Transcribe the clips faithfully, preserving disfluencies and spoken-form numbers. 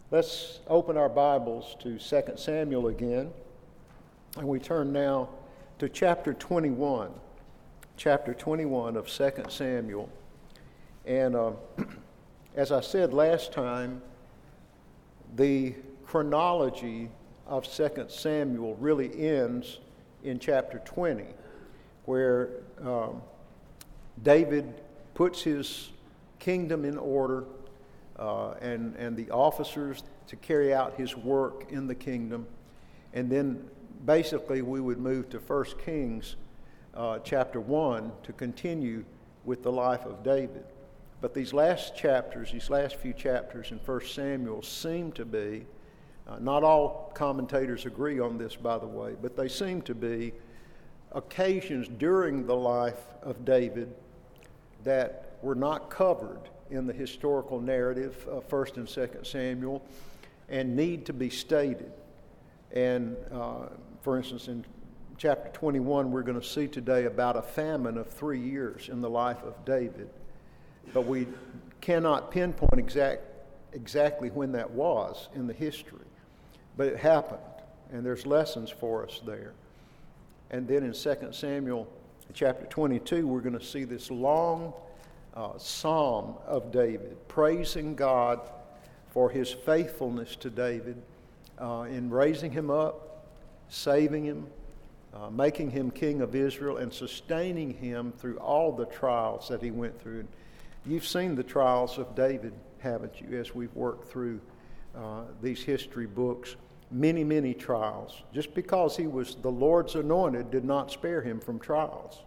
Let's open our Bibles to Second Samuel again, and we turn now to chapter twenty-one, chapter twenty-one of Second Samuel. And uh, as I said last time, the chronology of Second Samuel really ends in chapter twenty, where um, David puts his kingdom in order. Uh, and, and the officers to carry out his work in the kingdom. And then basically we would move to First Kings uh, chapter one to continue with the life of David. But these last chapters, these last few chapters in First Samuel seem to be, uh, not all commentators agree on this, by the way, but they seem to be occasions during the life of David that were not covered in the historical narrative of First and Second Samuel and need to be stated. And uh, for instance, in chapter twenty-one, we're going to see today about a famine of three years in the life of David. But we cannot pinpoint exact, exactly when that was in the history. But it happened, and there's lessons for us there. And then in Second Samuel chapter twenty-two, we're going to see this long Uh, psalm of David, praising God for his faithfulness to David uh, in raising him up, saving him, uh, making him king of Israel, and sustaining him through all the trials that he went through. And you've seen the trials of David, haven't you, as we've worked through uh, these history books. Many, many trials. Just because he was the Lord's anointed did not spare him from trials.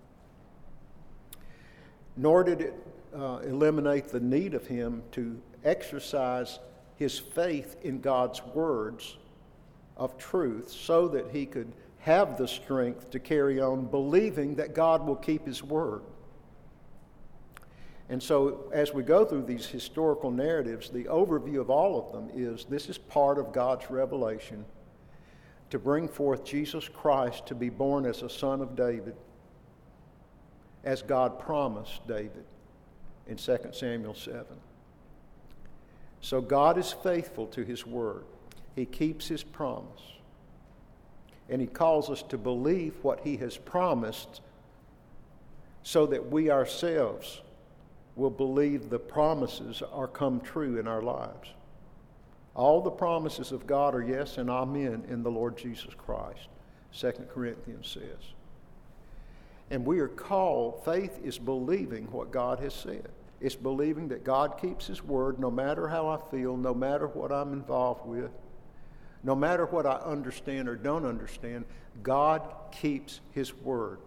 Nor did it uh, eliminate the need of him to exercise his faith in God's words of truth so that he could have the strength to carry on believing that God will keep his word. And so as we go through these historical narratives, the overview of all of them is this is part of God's revelation to bring forth Jesus Christ to be born as a son of David, as God promised David in Second Samuel seven. So God is faithful to his word. He keeps his promise. And he calls us to believe what he has promised so that we ourselves will believe the promises are come true in our lives. All the promises of God are yes and amen in the Lord Jesus Christ, Second Corinthians says. And we are called, faith is believing what God has said. It's believing that God keeps his word no matter how I feel, no matter what I'm involved with, no matter what I understand or don't understand. God keeps his word.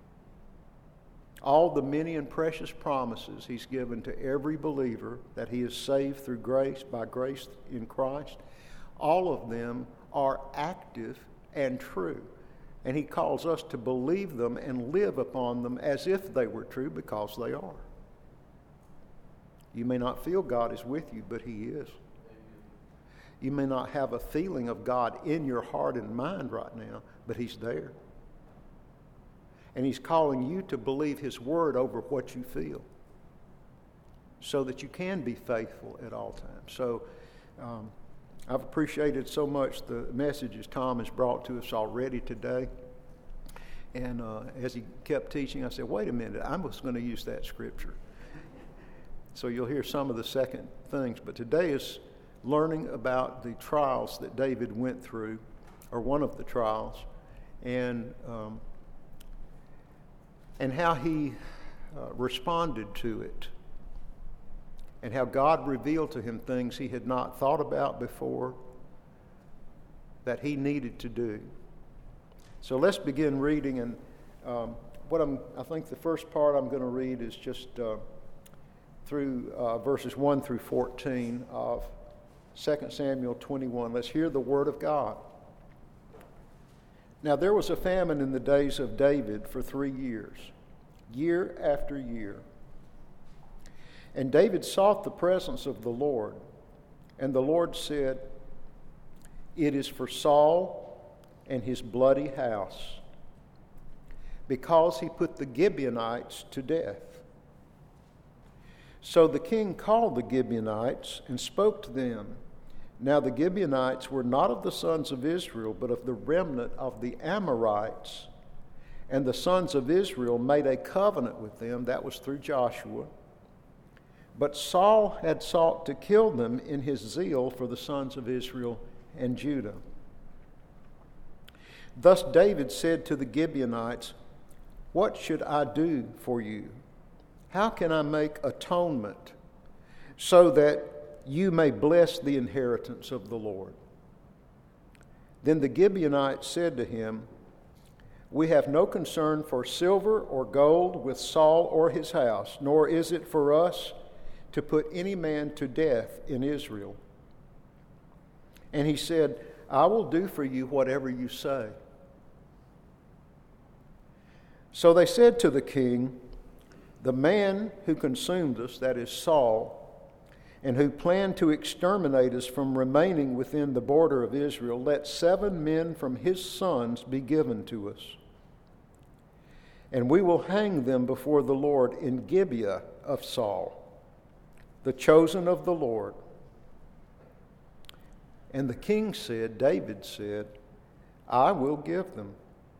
All the many and precious promises he's given to every believer that he is saved through grace, by grace in Christ, all of them are active and true. And he calls us to believe them and live upon them as if they were true, because they are. You may not feel God is with you, but he is. You may not have a feeling of God in your heart and mind right now, but he's there. And he's calling you to believe his word over what you feel so that you can be faithful at all times. So um, I've appreciated so much the messages Tom has brought to us already today. And uh, as he kept teaching, I said, wait a minute, I was going to use that scripture. So you'll hear some of the second things. But today is learning about the trials that David went through, or one of the trials, and um, and how he uh, responded to it, and how God revealed to him things he had not thought about before that he needed to do. So let's begin reading, and um, what I'm, I think the first part I'm going to read is just uh, through uh, verses one through fourteen of Second Samuel twenty-one. Let's hear the word of God. Now there was a famine in the days of David for three years, year after year. And David sought the presence of the Lord, and the Lord said, "It is for Saul and his bloody house, because he put the Gibeonites to death." So the king called the Gibeonites and spoke to them, Now the Gibeonites were not of the sons of Israel, but of the remnant of the Amorites. And the sons of Israel made a covenant with them, that was through Joshua. But Saul had sought to kill them in his zeal for the sons of Israel and Judah. Thus David said to the Gibeonites, "What should I do for you? How can I make atonement so that you may bless the inheritance of the Lord?" Then the Gibeonites said to him, "We have no concern for silver or gold with Saul or his house, nor is it for us to put any man to death in Israel." And he said, "I will do for you whatever you say." So they said to the king, "The man who consumed us, that is Saul, and who planned to exterminate us from remaining within the border of Israel, let seven men from his sons be given to us. And we will hang them before the Lord in Gibeah of Saul, the chosen of the Lord." And the king said, David said, "I will give them."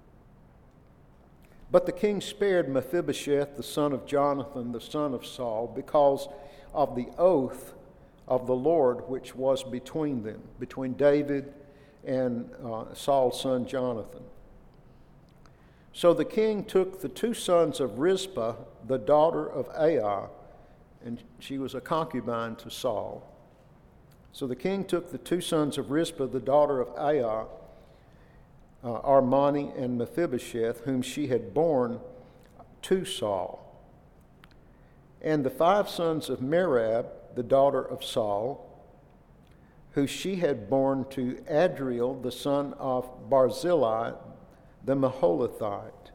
But the king spared Mephibosheth, the son of Jonathan, the son of Saul, because of the oath of the Lord which was between them, between David and uh, Saul's son Jonathan. So the king took the two sons of Rizpah, the daughter of Aiah, and she was a concubine to Saul. So the king took the two sons of Rizpah, the daughter of Aiah, uh, Armani and Mephibosheth, whom she had borne to Saul, and the five sons of Merab, the daughter of Saul, who she had borne to Adriel, the son of Barzillai, the Maholathite.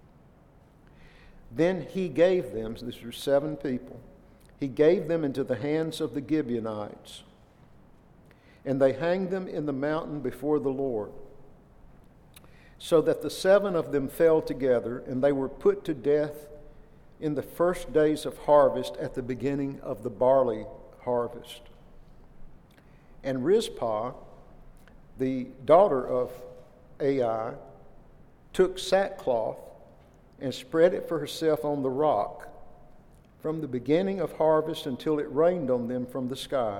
Then he gave them, so these were seven people, he gave them into the hands of the Gibeonites, and they hanged them in the mountain before the Lord, so that the seven of them fell together, and they were put to death in the first days of harvest at the beginning of the barley harvest. And Rizpah, the daughter of Ai, took sackcloth and spread it for herself on the rock from the beginning of harvest until it rained on them from the sky.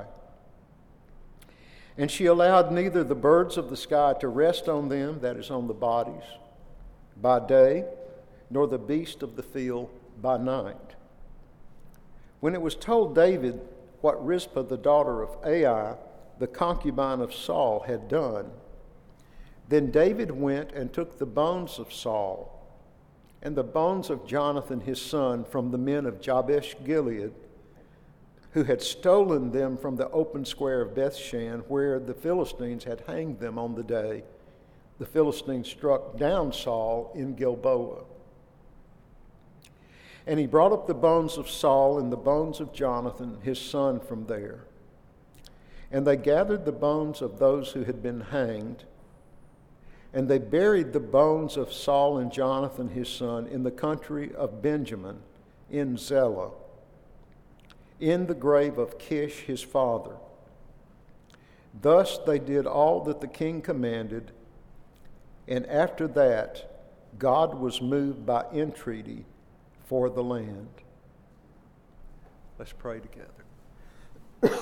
And she allowed neither the birds of the sky to rest on them, that is, on the bodies, by day, nor the beast of the field by night. When it was told David what Rizpah, the daughter of Ai, the concubine of Saul, had done, then David went and took the bones of Saul and the bones of Jonathan his son from the men of Jabesh Gilead, who had stolen them from the open square of Bethshan, where the Philistines had hanged them on the day the Philistines struck down Saul in Gilboa. And he brought up the bones of Saul and the bones of Jonathan his son from there. And they gathered the bones of those who had been hanged, and they buried the bones of Saul and Jonathan his son in the country of Benjamin, in Zelah, in the grave of Kish his father. Thus they did all that the king commanded, and after that God was moved by entreaty for the land. Let's pray together.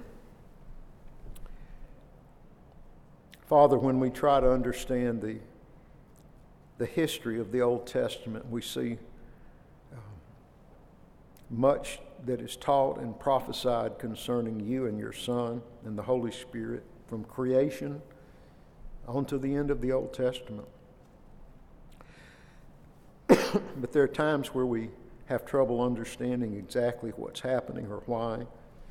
Father, when we try to understand the, the history of the Old Testament, we see um, much that is taught and prophesied concerning you and your Son and the Holy Spirit from creation on to the end of the Old Testament. But there are times where we have trouble understanding exactly what's happening or why.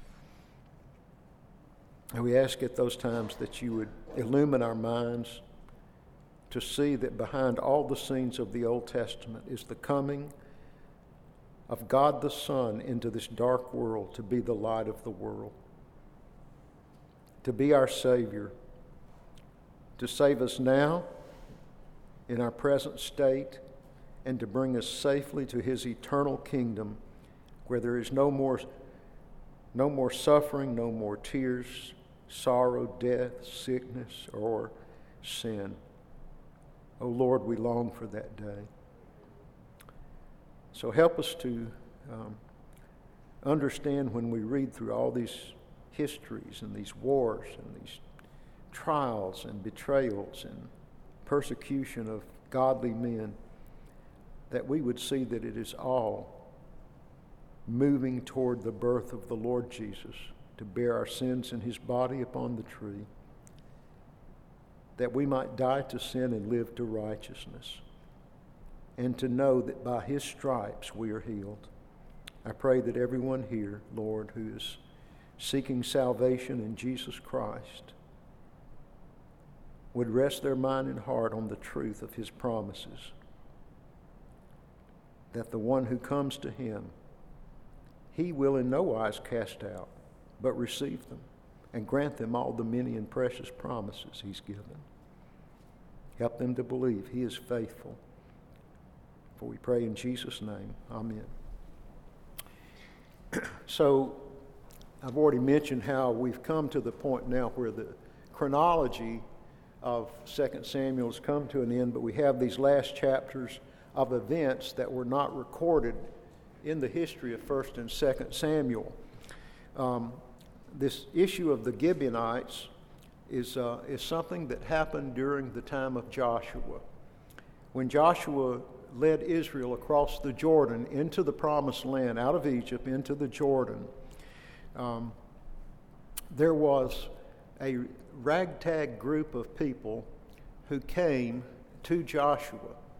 And we ask at those times that you would illumine our minds to see that behind all the scenes of the Old Testament is the coming of God the Son into this dark world to be the light of the world, to be our Savior, to save us now in our present state, and to bring us safely to his eternal kingdom, where there is no more, no more suffering, no more tears, sorrow, death, sickness, or sin. Oh Lord, we long for that day. So help us to um, understand when we read through all these histories and these wars and these trials and betrayals and persecution of godly men, that we would see that it is all moving toward the birth of the Lord Jesus to bear our sins in his body upon the tree, that we might die to sin and live to righteousness, and to know that by his stripes we are healed. I pray that everyone here, Lord, who is seeking salvation in Jesus Christ would rest their mind and heart on the truth of his promises, that the one who comes to him, he will in no wise cast out, but receive them and grant them all the many and precious promises he's given. Help them to believe he is faithful. For we pray in Jesus' name, amen. So, I've already mentioned how we've come to the point now where the chronology of Second Samuel has come to an end, but we have these last chapters of events that were not recorded in the history of First and Second Samuel. Um, this issue of the Gibeonites is, uh, is something that happened during the time of Joshua. When Joshua led Israel across the Jordan into the promised land, out of Egypt into the Jordan, um, there was a ragtag group of people who came to Joshua.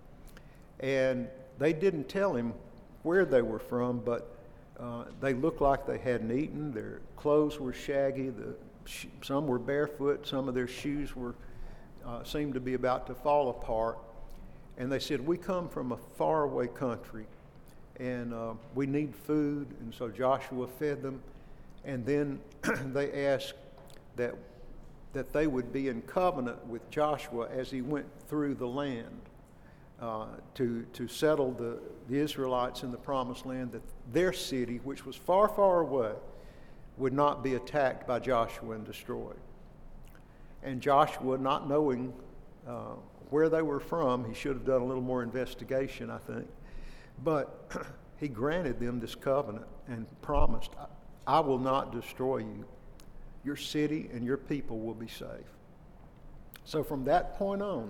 And they didn't tell him where they were from, but uh, they looked like they hadn't eaten. Their clothes were shaggy. The, sh- some were barefoot. Some of their shoes were uh, seemed to be about to fall apart. And they said, we come from a faraway country, and uh, we need food. And so Joshua fed them. And then they asked that, that they would be in covenant with Joshua as he went through the land. Uh, to to settle the, the Israelites in the promised land, that their city, which was far, far away, would not be attacked by Joshua and destroyed. And Joshua, not knowing uh, where they were from, he should have done a little more investigation, I think, but he granted them this covenant and promised, I will not destroy you. Your city and your people will be safe. So from that point on,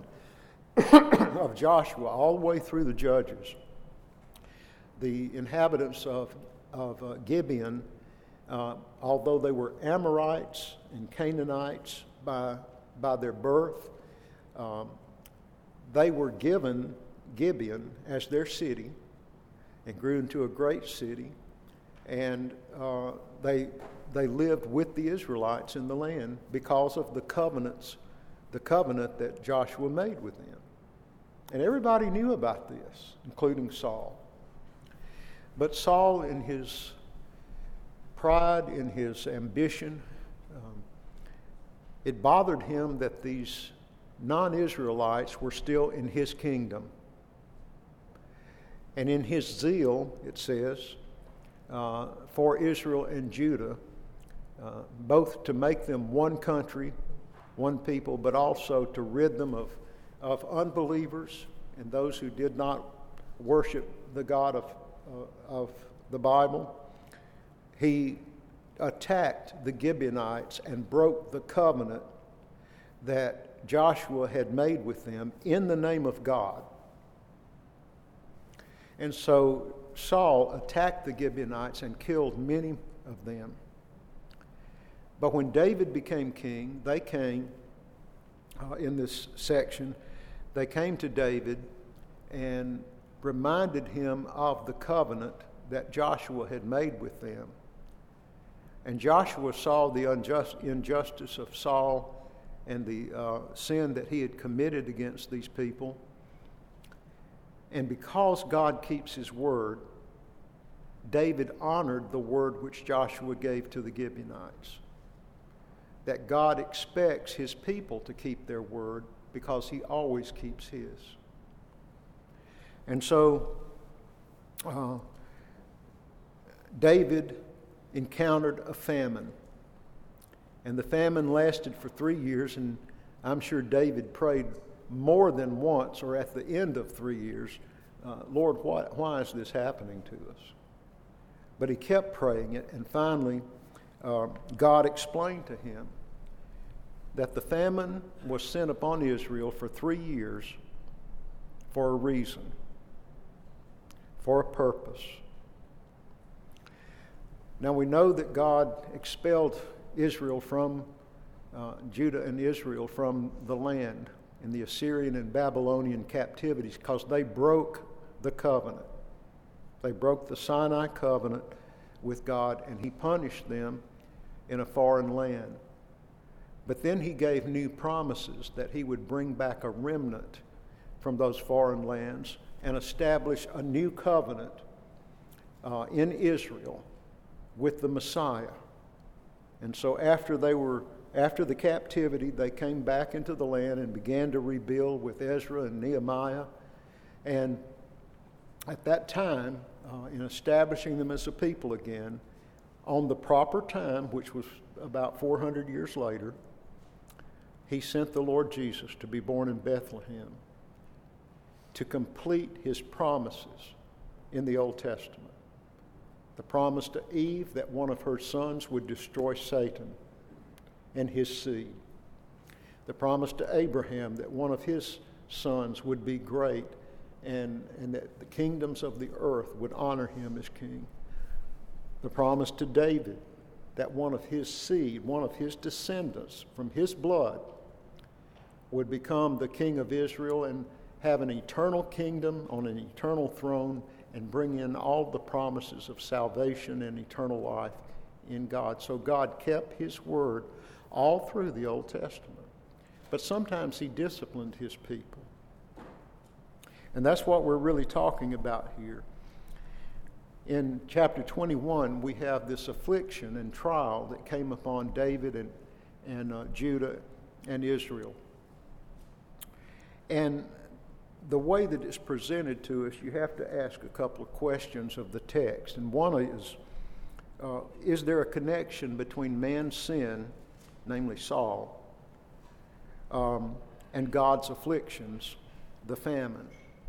of Joshua all the way through the Judges, the inhabitants of, of uh, Gibeon, uh, although they were Amorites and Canaanites by, by their birth, um, they were given Gibeon as their city and grew into a great city, and uh, they, they lived with the Israelites in the land because of the covenants, the covenant that Joshua made with them. And everybody knew about this, including Saul. But Saul, in his pride, in his ambition, um, it bothered him that these non-Israelites were still in his kingdom. And in his zeal, it says, uh, for Israel and Judah, uh, both to make them one country, one people, but also to rid them of of unbelievers and those who did not worship the God of, uh, of the Bible, he attacked the Gibeonites and broke the covenant that Joshua had made with them in the name of God. And so Saul attacked the Gibeonites and killed many of them. But when David became king, they came uh, in this section, they came to David and reminded him of the covenant that Joshua had made with them. And Joshua saw the unjust, injustice of Saul and the uh, sin that he had committed against these people. And because God keeps his word, David honored the word which Joshua gave to the Gibeonites, that God expects his people to keep their word because he always keeps his. And so uh, David encountered a famine. And the famine lasted for three years, and I'm sure David prayed more than once or at the end of three years, uh, Lord, why, why is this happening to us? But he kept praying it, and finally uh, God explained to him that the famine was sent upon Israel for three years for a reason, for a purpose. Now we know that God expelled Israel from, uh, Judah and Israel from the land in the Assyrian and Babylonian captivities because they broke the covenant. They broke the Sinai covenant with God, and he punished them in a foreign land. But then he gave new promises that he would bring back a remnant from those foreign lands and establish a new covenant uh, in Israel with the Messiah. And so after they were after the captivity, they came back into the land and began to rebuild with Ezra and Nehemiah. And at that time, uh, in establishing them as a people again, on the proper time, which was about four hundred years later, he sent the Lord Jesus to be born in Bethlehem to complete his promises in the Old Testament. The promise to Eve that one of her sons would destroy Satan and his seed. The promise to Abraham that one of his sons would be great and, and that the kingdoms of the earth would honor him as king. The promise to David that one of his seed, one of his descendants from his blood would become the king of Israel and have an eternal kingdom on an eternal throne and bring in all the promises of salvation and eternal life in God. So God kept his word all through the Old Testament. But sometimes he disciplined his people. And that's what we're really talking about here. In chapter twenty-one, we have this affliction and trial that came upon David and, and uh, Judah and Israel. And the way that it's presented to us, you have to ask a couple of questions of the text. And one is, uh, is there a connection between man's sin, namely Saul, um, and God's afflictions, the famine?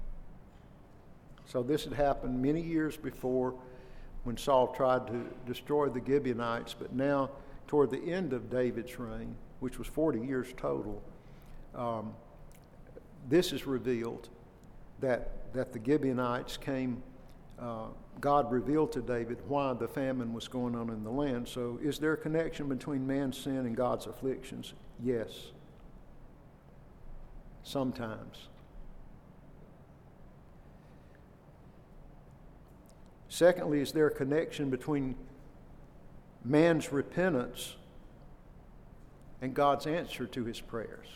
So this had happened many years before when Saul tried to destroy the Gibeonites, but now toward the end of David's reign, which was forty years total, um, this is revealed that, that the Gibeonites came, uh, God revealed to David why the famine was going on in the land. So is there a connection between man's sin and God's afflictions? Yes. Sometimes. Secondly, is there a connection between man's repentance and God's answer to his prayers?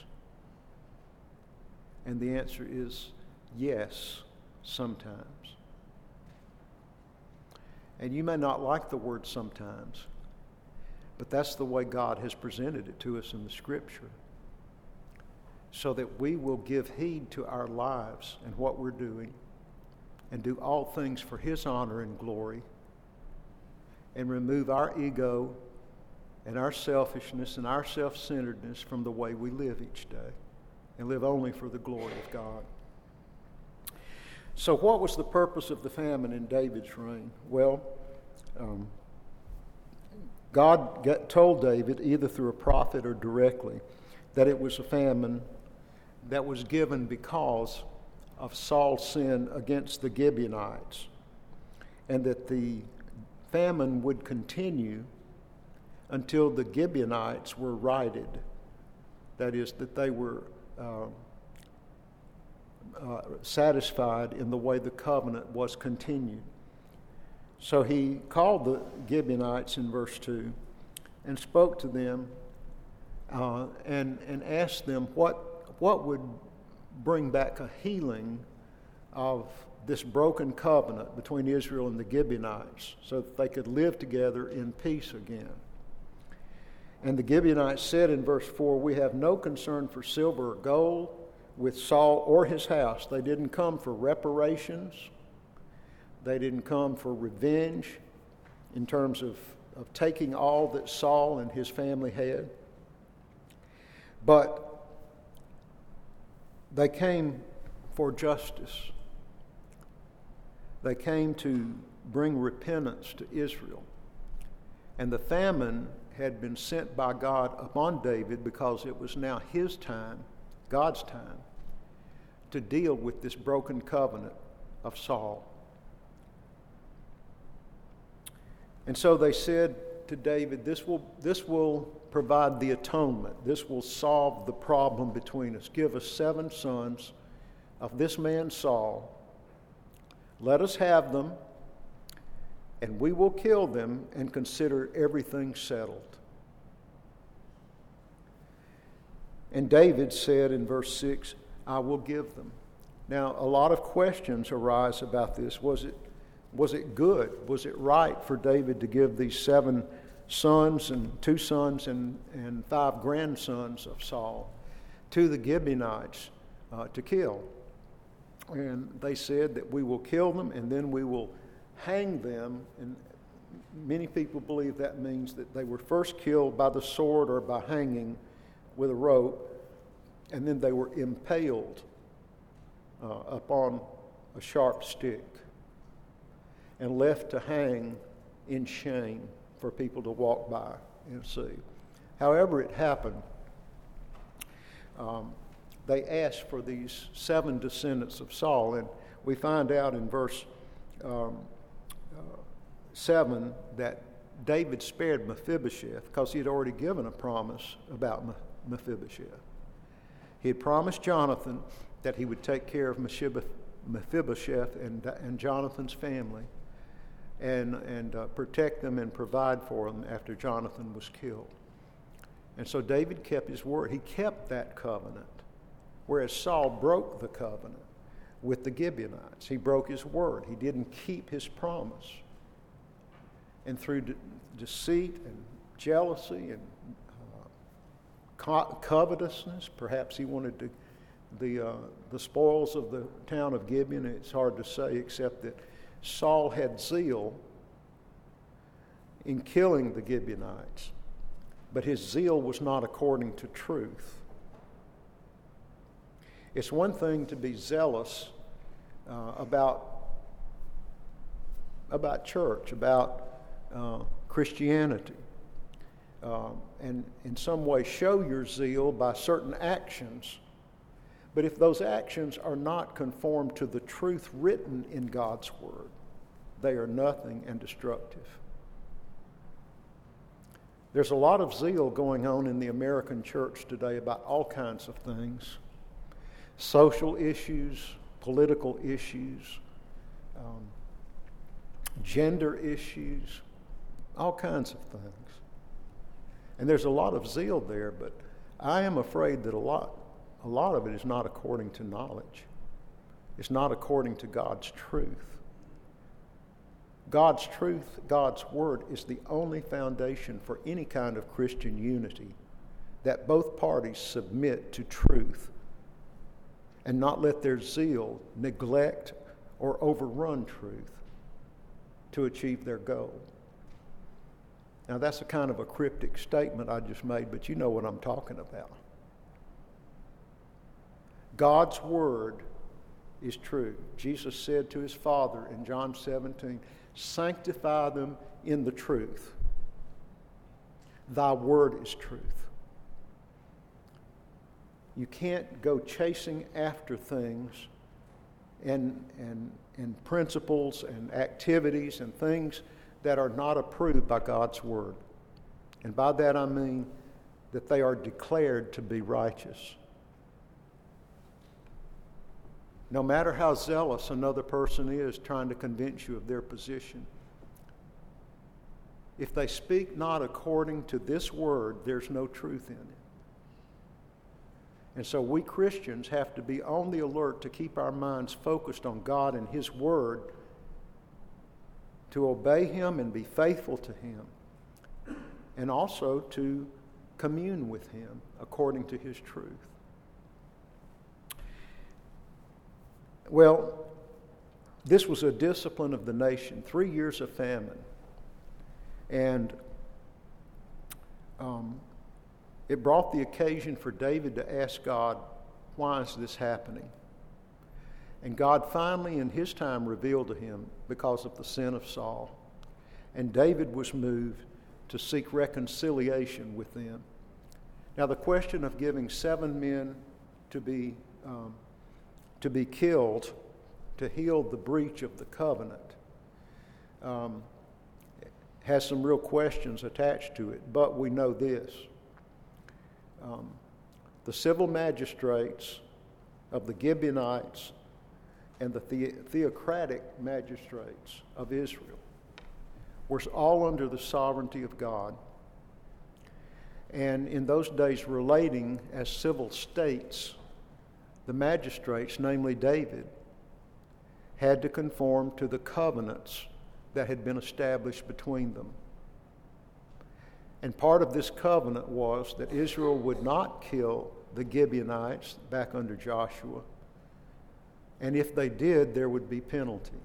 And the answer is yes, sometimes. And you may not like the word sometimes, but that's the way God has presented it to us in the Scripture, so that we will give heed to our lives and what we're doing and do all things for his honor and glory and remove our ego and our selfishness and our self-centeredness from the way we live each day and live only for the glory of God. So what was the purpose of the famine in David's reign? Well, um, God got, told David, either through a prophet or directly, that it was a famine that was given because of Saul's sin against the Gibeonites, and that the famine would continue until the Gibeonites were righted. That is, that they were uh, uh, satisfied in the way the covenant was continued. So he called the Gibeonites in verse two and spoke to them uh, and, and asked them what, what would bring back a healing of this broken covenant between Israel and the Gibeonites so that they could live together in peace again. And the Gibeonites said in verse four, "We have no concern for silver or gold with Saul or his house." They didn't come for reparations. They didn't come for revenge in terms of of taking all that Saul and his family had. But they came for justice. They came to bring repentance to Israel. And the famine had been sent by God upon David because it was now his time, God's time, to deal with this broken covenant of Saul. And so they said to David, this will, this will provide the atonement. This will solve the problem between us. Give us seven sons of this man Saul. Let us have them, and we will kill them and consider everything settled. And David said in verse six, I will give them. Now, a lot of questions arise about this. Was it, was it good? Was it right for David to give these seven sons and two sons and, and five grandsons of Saul to the Gibeonites uh, to kill? And they said that we will kill them and then we will hang them. And many people believe that means that they were first killed by the sword or by hanging with a rope, and then they were impaled uh, upon a sharp stick and left to hang in shame for people to walk by and see. However it happened, um, they asked for these seven descendants of Saul, and we find out in verse um, uh, seven that David spared Mephibosheth because he had already given a promise about Mephibosheth. He had promised Jonathan that he would take care of Mephibosheth and, and Jonathan's family and, and uh, protect them and provide for them after Jonathan was killed. And so David kept his word. He kept that covenant, whereas Saul broke the covenant with the Gibeonites. He broke his word. He didn't keep his promise. And through de- deceit and jealousy and covetousness, perhaps he wanted to, the uh, the spoils of the town of Gibeon. It's hard to say, except that Saul had zeal in killing the Gibeonites, but his zeal was not according to truth. It's one thing to be zealous uh, about about church, about uh, Christianity. Uh, and in some way show your zeal by certain actions. But if those actions are not conformed to the truth written in God's Word, they are nothing and destructive. There's a lot of zeal going on in the American church today about all kinds of things. Social issues, political issues, um, gender issues, all kinds of things. And there's a lot of zeal there, but I am afraid that a lot, a lot of it is not according to knowledge. It's not according to God's truth. God's truth, God's word, is the only foundation for any kind of Christian unity, that both parties submit to truth and not let their zeal neglect or overrun truth to achieve their goal. Now, that's a kind of a cryptic statement I just made, but you know what I'm talking about. God's word is true. Jesus said to his Father in John seventeen, sanctify them in the truth. Thy word is truth. You can't go chasing after things and, and, and principles and activities and things that are not approved by God's word. And by that I mean that they are declared to be righteous. No matter how zealous another person is trying to convince you of their position, if they speak not according to this word, there's no truth in it. And so we Christians have to be on the alert to keep our minds focused on God and his word, to obey him and be faithful to him, and also to commune with him according to his truth. Well, this was a discipline of the nation, three years of famine. And um, it brought the occasion for David to ask God, why is this happening? And God finally in his time revealed to him because of the sin of Saul. And David was moved to seek reconciliation with them. Now the question of giving seven men to be um, to be killed to heal the breach of the covenant um, has some real questions attached to it, but we know this. Um, the civil magistrates of the Gibeonites and the, the theocratic magistrates of Israel were all under the sovereignty of God, and in those days relating as civil states. The magistrates, namely David, had to conform to the covenants that had been established between them. And part of this covenant was that Israel would not kill the Gibeonites back under Joshua, and if they did, there would be penalty.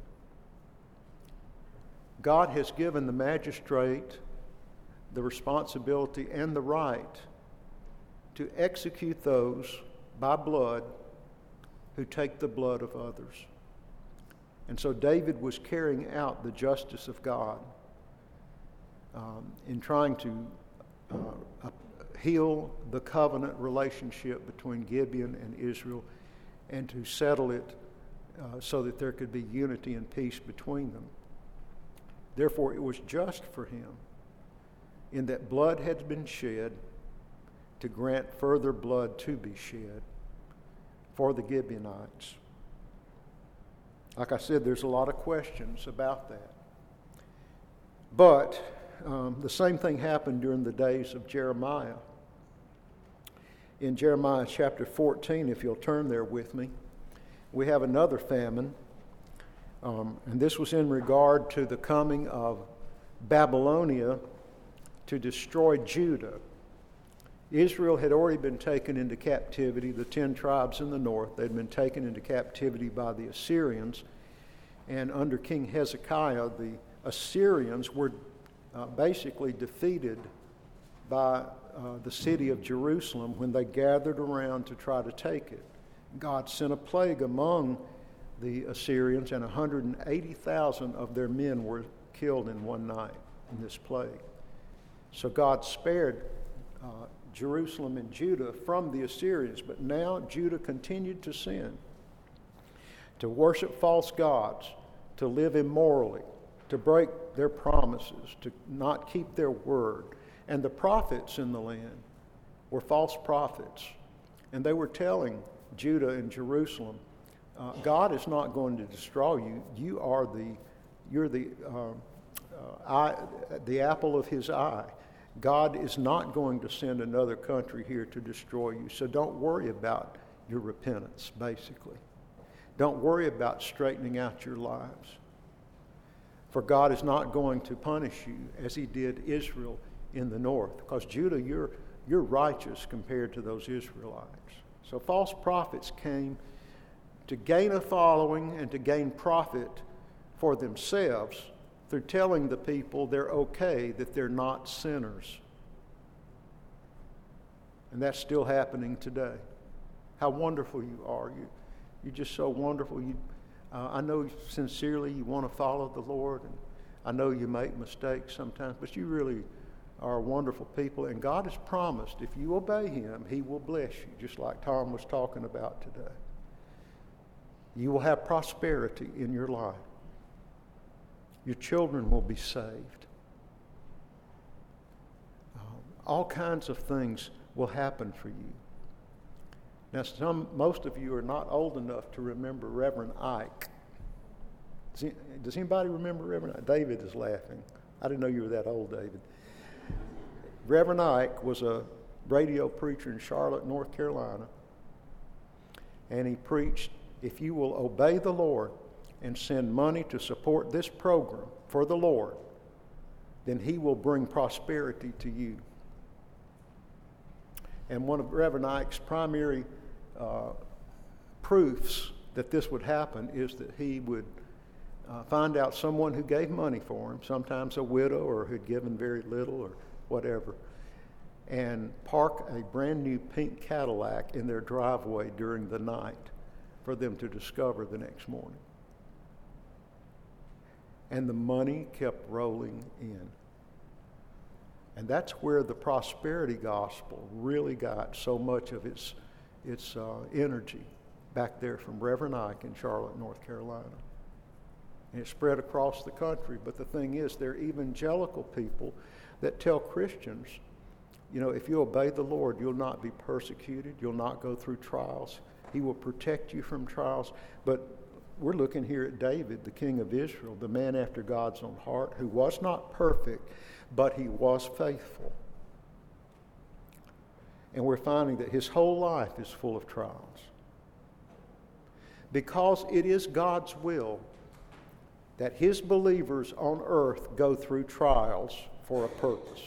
God has given the magistrate the responsibility and the right to execute those by blood who take the blood of others. And so David was carrying out the justice of God um, in trying to uh, heal the covenant relationship between Gibeon and Israel and to settle it uh, so that there could be unity and peace between them. Therefore, it was just for him, in that blood had been shed, to grant further blood to be shed for the Gibeonites. Like I said, there's a lot of questions about that. But um, the same thing happened during the days of Jeremiah. In Jeremiah chapter fourteen, if you'll turn there with me, we have another famine. Um, and this was in regard to the coming of Babylonia to destroy Judah. Israel had already been taken into captivity, the ten tribes in the north. They'd been taken into captivity by the Assyrians. And under King Hezekiah, the Assyrians were uh, basically defeated by uh, the city of Jerusalem when they gathered around to try to take it. God sent a plague among the Assyrians, and one hundred eighty thousand of their men were killed in one night in this plague. So God spared uh, Jerusalem and Judah from the Assyrians, but now Judah continued to sin, to worship false gods, to live immorally, to break their promises, to not keep their word. And the prophets in the land were false prophets, and they were telling Judah and Jerusalem, uh, God is not going to destroy you. You are the, you're the, uh, uh, eye, the apple of his eye. God is not going to send another country here to destroy you. So don't worry about your repentance, basically. Don't worry about straightening out your lives. For God is not going to punish you as he did Israel in the north. Because Judah, you're, you're righteous compared to those Israelites. So false prophets came to gain a following and to gain profit for themselves through telling the people they're okay, that they're not sinners. And that's still happening today. How wonderful you are. You, you're just so wonderful. You, uh, I know sincerely you want to follow the Lord, and I know you make mistakes sometimes, but you really are wonderful people. And God has promised if you obey him, he will bless you, just like Tom was talking about today. You will have prosperity in your life. Your children will be saved. Um, all kinds of things will happen for you. Now, some, most of you are not old enough to remember Reverend Ike. Does, he, does anybody remember Reverend Ike? David is laughing. I didn't know you were that old, David. Reverend Ike was a radio preacher in Charlotte, North Carolina, and he preached, if you will obey the Lord and send money to support this program for the Lord, then he will bring prosperity to you. And one of Reverend Ike's primary uh, proofs that this would happen is that he would uh, find out someone who gave money for him, sometimes a widow or who'd given very little or whatever, and park a brand new pink Cadillac in their driveway during the night for them to discover the next morning. And the money kept rolling in. And that's where the prosperity gospel really got so much of its, its uh, energy back there from Reverend Ike in Charlotte, North Carolina. And it spread across the country. But the thing is, there are evangelical people that tell Christians, you know, if you obey the Lord, you'll not be persecuted. You'll not go through trials. He will protect you from trials. But we're looking here at David, the king of Israel, the man after God's own heart, who was not perfect, but he was faithful. And we're finding that his whole life is full of trials. Because it is God's will that his believers on earth go through trials for a purpose.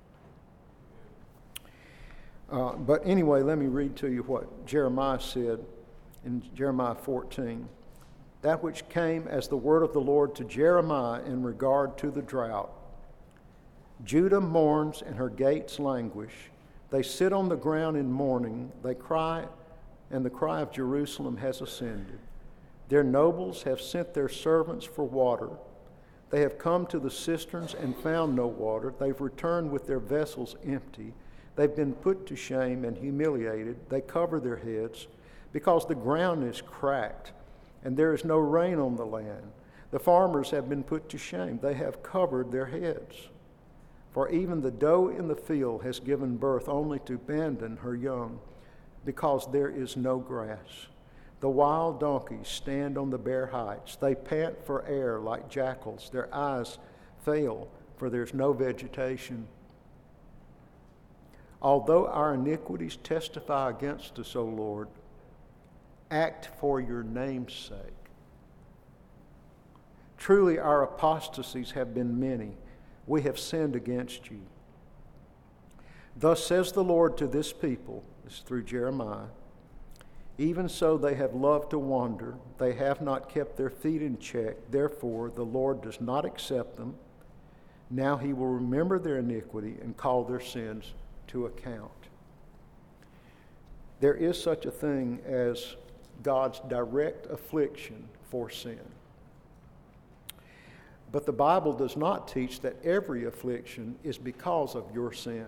Uh, but anyway, let me read to you what Jeremiah said in Jeremiah fourteen. That which came as the word of the Lord to Jeremiah in regard to the drought. Judah mourns and her gates languish. They sit on the ground in mourning. They cry, and the cry of Jerusalem has ascended. Their nobles have sent their servants for water. They have come to the cisterns and found no water. They've returned with their vessels empty. They've been put to shame and humiliated. They cover their heads because the ground is cracked and there is no rain on the land. The farmers have been put to shame. They have covered their heads. For even the doe in the field has given birth only to abandon her young, because there is no grass. The wild donkeys stand on the bare heights. They pant for air like jackals. Their eyes fail, for there's no vegetation. Although our iniquities testify against us, O Lord, act for your name's sake. Truly our apostasies have been many. We have sinned against you. Thus says the Lord to this people, this is through Jeremiah, even so they have loved to wander. They have not kept their feet in check. Therefore the Lord does not accept them. Now he will remember their iniquity and call their sins to account. There is such a thing as God's direct affliction for sin. But the Bible does not teach that every affliction is because of your sin.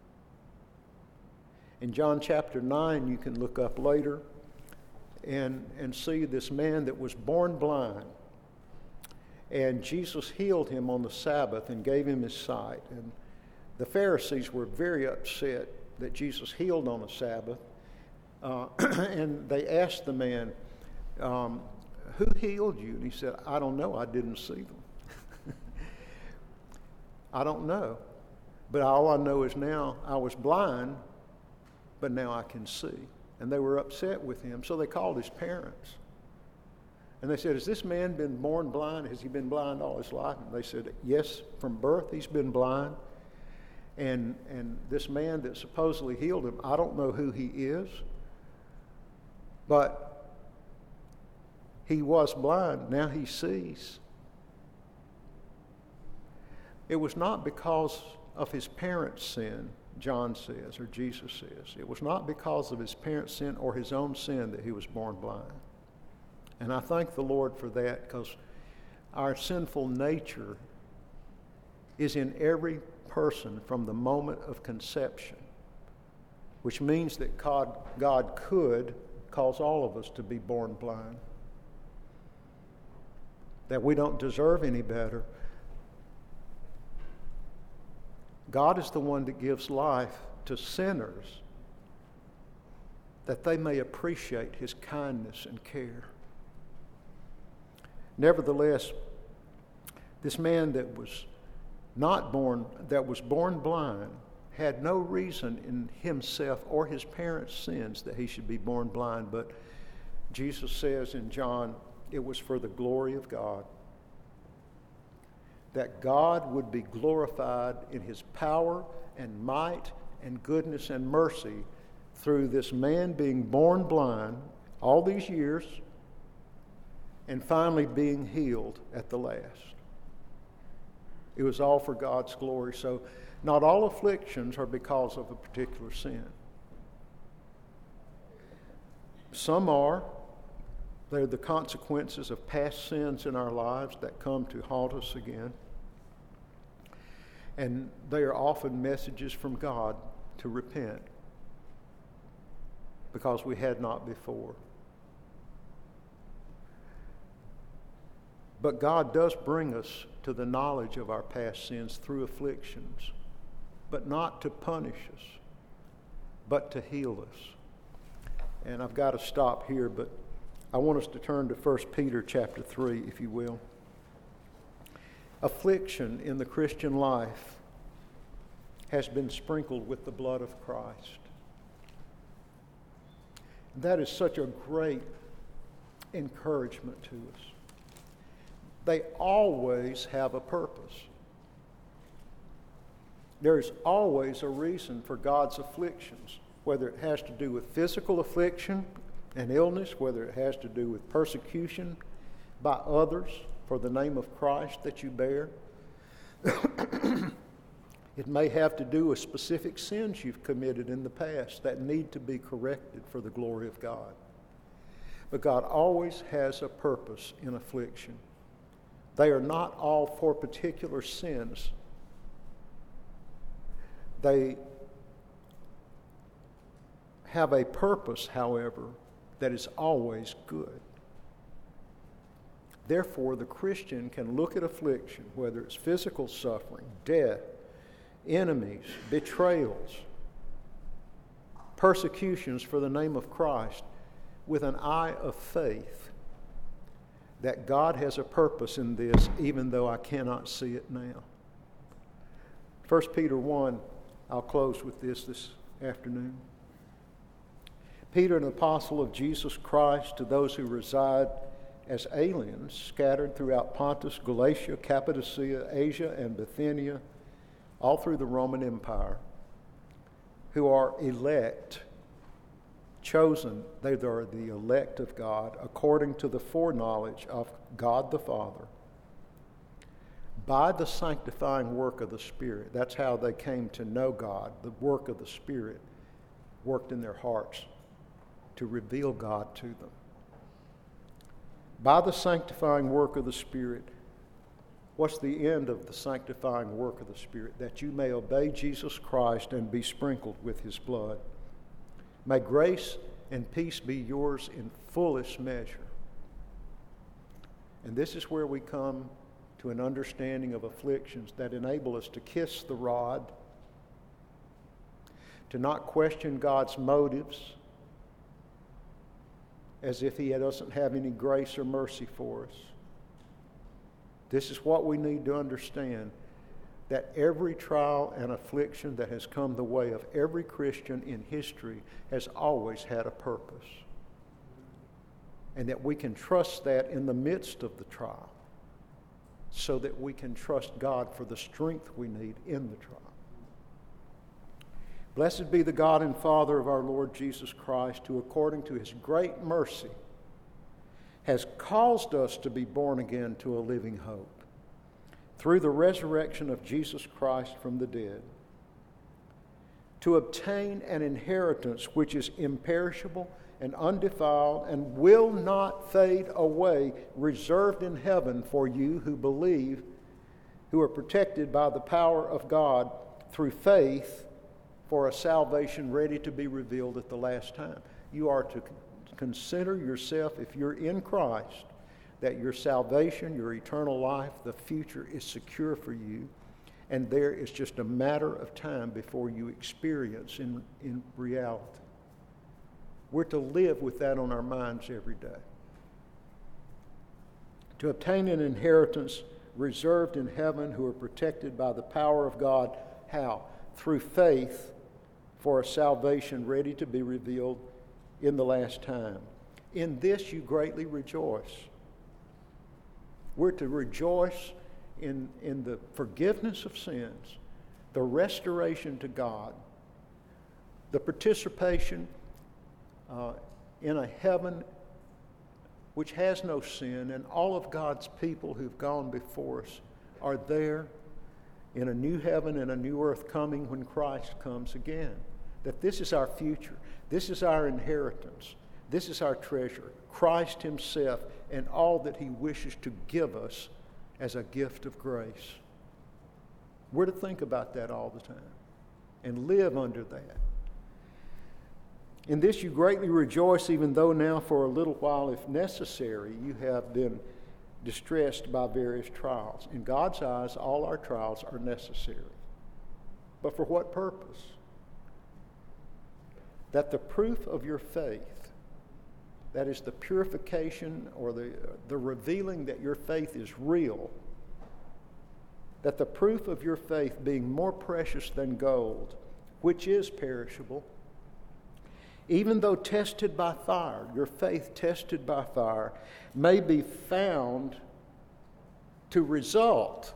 In John chapter nine, you can look up later and, and see this man that was born blind. And Jesus healed him on the Sabbath and gave him his sight. And the Pharisees were very upset that Jesus healed on the Sabbath. Uh, and they asked the man, um, who healed you? And he said, I don't know. I didn't see them. I don't know. But all I know is now I was blind, but now I can see. And they were upset with him, so they called his parents. And they said, has this man been born blind? Has he been blind all his life? And they said, yes, from birth he's been blind. And, and this man that supposedly healed him, I don't know who he is, but he was blind. Now he sees. It was not because of his parents' sin, John says, or Jesus says. It was not because of his parents' sin or his own sin that he was born blind. And I thank the Lord for that, because our sinful nature is in every person from the moment of conception, which means that God, God could cause all of us to be born blind, that we don't deserve any better. God is the one that gives life to sinners that they may appreciate his kindness and care. Nevertheless, this man that was not born, that was born blind, had no reason in himself or his parents' sins that he should be born blind. But Jesus says in John, it was for the glory of God, that God would be glorified in his power and might and goodness and mercy through this man being born blind all these years and finally being healed at the last. It was all for God's glory. So Not all afflictions are because of a particular sin. Some are. They're the consequences of past sins in our lives that come to haunt us again. And they are often messages from God to repent because we had not before. But God does bring us to the knowledge of our past sins through afflictions, but not to punish us, but to heal us. And I've got to stop here, but I want us to turn to First Peter chapter three, if you will. Affliction in the Christian life has been sprinkled with the blood of Christ. That is such a great encouragement to us. They always have a purpose. There is always a reason for God's afflictions, whether it has to do with physical affliction and illness, whether it has to do with persecution by others for the name of Christ that you bear. It may have to do with specific sins you've committed in the past that need to be corrected for the glory of God. But God always has a purpose in affliction. They are not all for particular sins. They have a purpose, however, that is always good. Therefore, the Christian can look at affliction, whether it's physical suffering, death, enemies, betrayals, persecutions for the name of Christ, with an eye of faith that God has a purpose in this, even though I cannot see it now. First Peter one, I'll close with this this afternoon. Peter, an apostle of Jesus Christ, to those who reside as aliens scattered throughout Pontus, Galatia, Cappadocia, Asia, and Bithynia, all through the Roman Empire, who are elect, chosen, they are the elect of God, according to the foreknowledge of God the Father, by the sanctifying work of the Spirit. That's how they came to know God. The work of the Spirit worked in their hearts to reveal God to them. By the sanctifying work of the Spirit. What's the end of the sanctifying work of the Spirit? That you may obey Jesus Christ and be sprinkled with His blood. May grace and peace be yours in fullest measure. And this is where we come to an understanding of afflictions that enable us to kiss the rod, to not question God's motives as if He doesn't have any grace or mercy for us. This is what we need to understand, that every trial and affliction that has come the way of every Christian in history has always had a purpose. And that we can trust that in the midst of the trial, so that we can trust God for the strength we need in the trial. Blessed be the God and Father of our Lord Jesus Christ, who according to His great mercy has caused us to be born again to a living hope through the resurrection of Jesus Christ from the dead, to obtain an inheritance which is imperishable and undefiled and will not fade away, reserved in heaven for you who believe, who are protected by the power of God through faith for a salvation ready to be revealed at the last time. You are to consider yourself, if you're in Christ, that your salvation, your eternal life, the future is secure for you, and there is just a matter of time before you experience in, in reality. We're to live with that on our minds every day. To obtain an inheritance reserved in heaven, who are protected by the power of God. How? Through faith for a salvation ready to be revealed in the last time. In this you greatly rejoice. We're to rejoice in, in the forgiveness of sins, the restoration to God, the participation uh, in a heaven which has no sin, and all of God's people who've gone before us are there in a new heaven and a new earth coming when Christ comes again. That this is our future. This is our inheritance. This is our treasure. Christ himself and all that he wishes to give us as a gift of grace. We're to think about that all the time and live under that. In this you greatly rejoice, even though now for a little while, if necessary, you have been distressed by various trials. In God's eyes, all our trials are necessary. But for what purpose? That the proof of your faith, that is the purification or the, the revealing that your faith is real, that the proof of your faith being more precious than gold, which is perishable, even though tested by fire, your faith tested by fire, may be found to result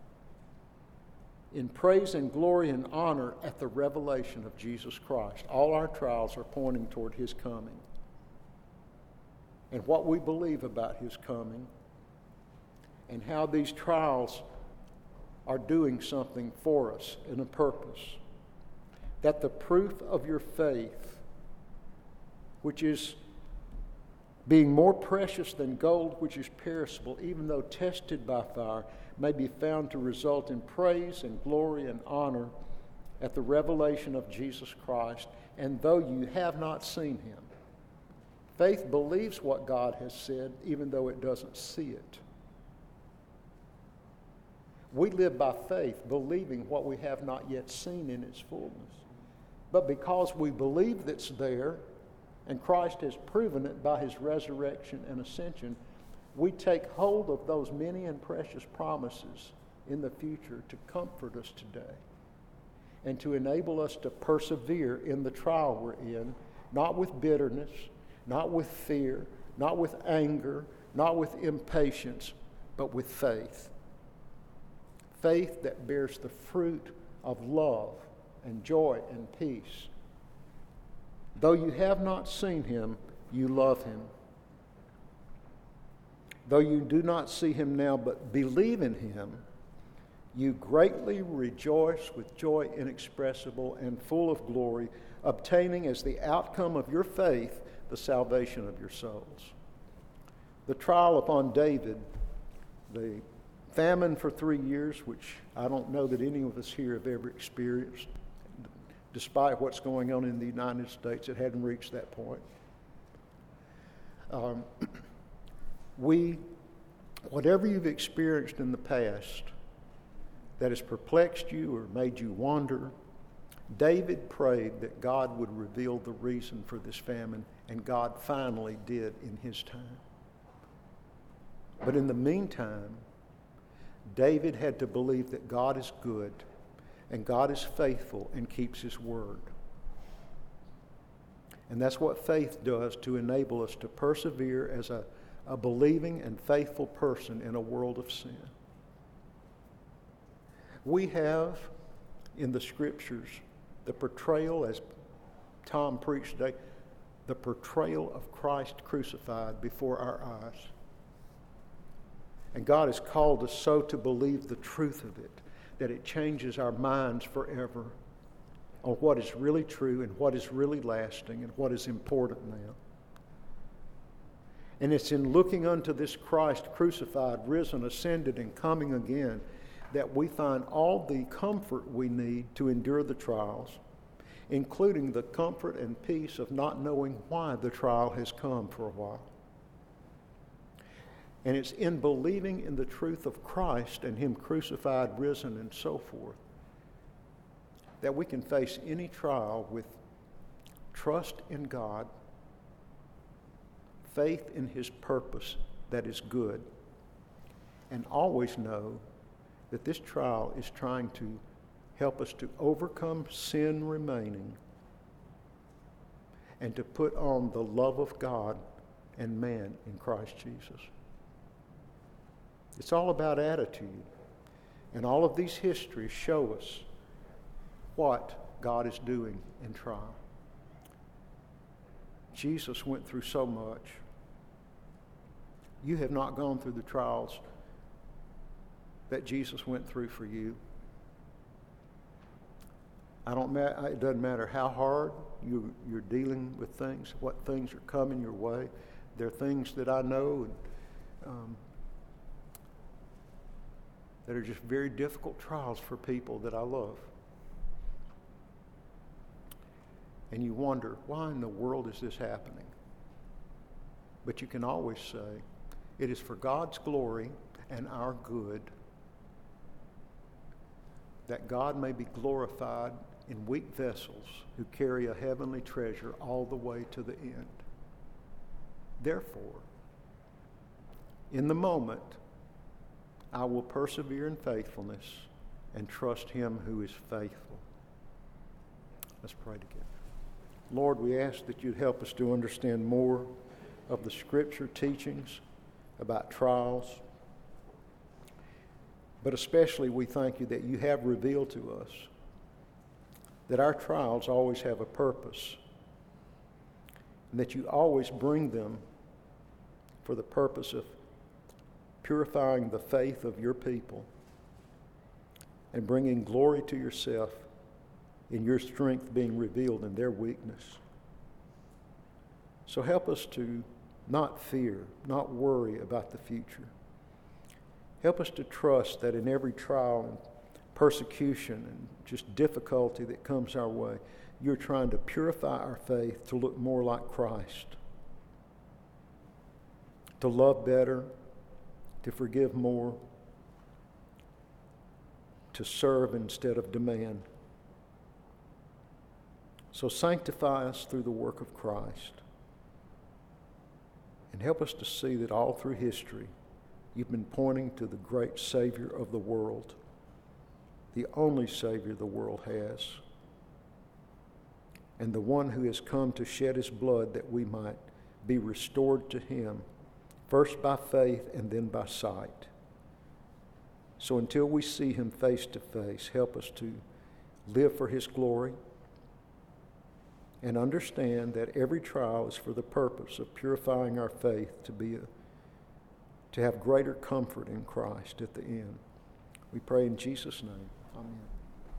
in praise and glory and honor at the revelation of Jesus Christ. All our trials are pointing toward his coming. And what we believe about his coming and how these trials are doing something for us in a purpose. That the proof of your faith, which is being more precious than gold, which is perishable, even though tested by fire, may be found to result in praise and glory and honor at the revelation of Jesus Christ, and though you have not seen him. Faith believes what God has said, even though it doesn't see it. We live by faith, believing what we have not yet seen in its fullness. But because we believe that's there, and Christ has proven it by his resurrection and ascension, we take hold of those many and precious promises in the future to comfort us today and to enable us to persevere in the trial we're in, not with bitterness, not with fear, not with anger, not with impatience, but with faith. Faith that bears the fruit of love and joy and peace. Though you have not seen him, you love him. Though you do not see him now, but believe in him, you greatly rejoice with joy inexpressible and full of glory, obtaining as the outcome of your faith the salvation of your souls. The trial upon David, the famine for three years, which I don't know that any of us here have ever experienced. Despite what's going on in the United States, it hadn't reached that point. Um, we, whatever you've experienced in the past that has perplexed you or made you wonder, David prayed that God would reveal the reason for this famine, and God finally did in his time. But in the meantime, David had to believe that God is good and God is faithful and keeps his word. And that's what faith does to enable us to persevere as a, a believing and faithful person in a world of sin. We have in the scriptures the portrayal, as Tom preached today, the portrayal of Christ crucified before our eyes. And God has called us so to believe the truth of it that it changes our minds forever on what is really true and what is really lasting and what is important now. And it's in looking unto this Christ crucified, risen, ascended, and coming again that we find all the comfort we need to endure the trials, including the comfort and peace of not knowing why the trial has come for a while. And it's in believing in the truth of Christ and him crucified, risen, and so forth that we can face any trial with trust in God, faith in his purpose that is good, and always know that this trial is trying to help us to overcome sin remaining and to put on the love of God and man in Christ Jesus. It's all about attitude. And all of these histories show us what God is doing in trial. Jesus went through so much. You have not gone through the trials that Jesus went through for you. I don't ma- it doesn't matter how hard you, you're dealing with things, what things are coming your way. There are things that I know and, um, that are just very difficult trials for people that I love. And you wonder, why in the world is this happening? But you can always say, it is for God's glory and our good, that God may be glorified in weak vessels who carry a heavenly treasure all the way to the end. Therefore, in the moment, I will persevere in faithfulness and trust him who is faithful. Let's pray together. Lord, we ask that you'd help us to understand more of the Scripture teachings about trials. But especially we thank you that you have revealed to us that our trials always have a purpose, and that you always bring them for the purpose of purifying the faith of your people and bringing glory to yourself in your strength being revealed in their weakness. So help us to not fear, not worry about the future. Help us to trust that in every trial and persecution and just difficulty that comes our way, you're trying to purify our faith to look more like Christ, to love better, to forgive more, to serve instead of demand. So sanctify us through the work of Christ, and help us to see that all through history you've been pointing to the great Savior of the world, the only Savior the world has, and the one who has come to shed his blood that we might be restored to him, first by faith and then by sight. So until we see him face to face, help us to live for his glory and understand that every trial is for the purpose of purifying our faith to be a, to have greater comfort in Christ at the end. We pray in Jesus' name. Amen.